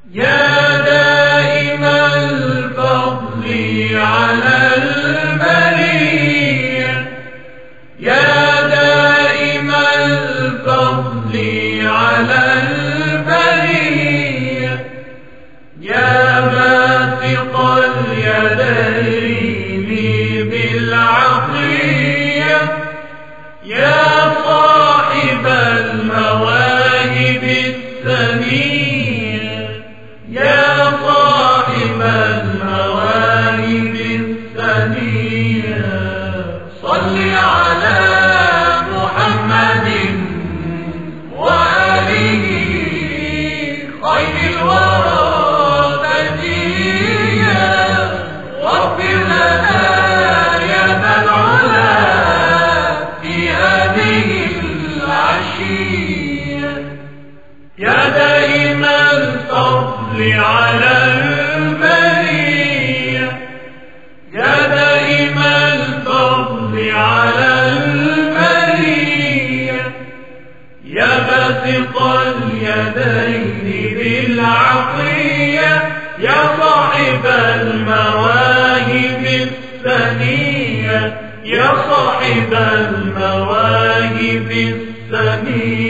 يا دائم الفضل على البرية، يا دائم الفضل على البرية، يا باسط اليدين بالعطية، يا صاحب المواهب السنية، يا صاحب المواهب السنية، صل على محمد وآله خير الورى تجيا، واغفر لنا يا ذا العلا في هذه العشية. يا دائم الفضل على البرية، يا دائم الفضل على البرية، يا باسط اليدين بالعطية، يا صاحب المواهب السنية، يا صاحب المواهب السنية.